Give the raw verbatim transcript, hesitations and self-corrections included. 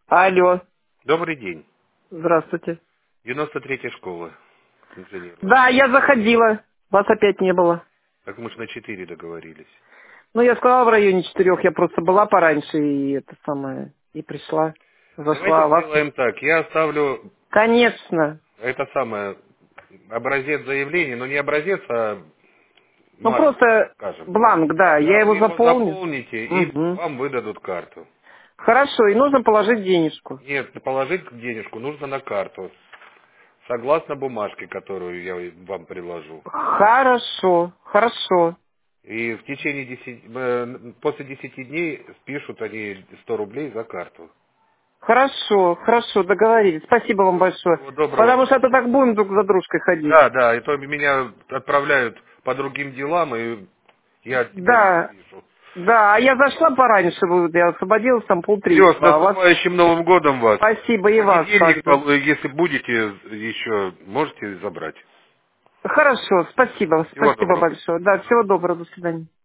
Алло, Добрый день. здравствуйте. девяносто третья школа. Инженер ваш. Да, я заходила. Вас опять не было. Так мы ж на четыре договорились. Ну, я сказала в районе четырех, я просто была пораньше и это самое, и пришла. Зашла, Давайте а вас... сделаем так. Я оставлю Конечно. это самое образец заявления, но не образец, а Ну, марку, так просто скажем. бланк, да, я Да, вы его его заполню. заполните и Угу. вам выдадут карту. Хорошо, и нужно положить денежку. Нет, положить денежку нужно на карту. Согласно бумажке, которую я вам приложу. Хорошо, хорошо. И в течение десяти, э, после десяти дней спишут они сто рублей за карту. Хорошо, хорошо, договорились. Спасибо вам Все, большое. всего доброго. Потому что это так будем друг за дружкой ходить. Да, да, и то меня отправляют по другим делам, и я тебя не Да, увижу. да, а я зашла пораньше, вот я освободилась там Все, с полтретьего, а у вас наступающим Новым годом вас. спасибо В и вас понедельник, также. пол- если будете еще, можете забрать. Хорошо, спасибо, Всего спасибо доброго. большое. Да, всего доброго, до свидания.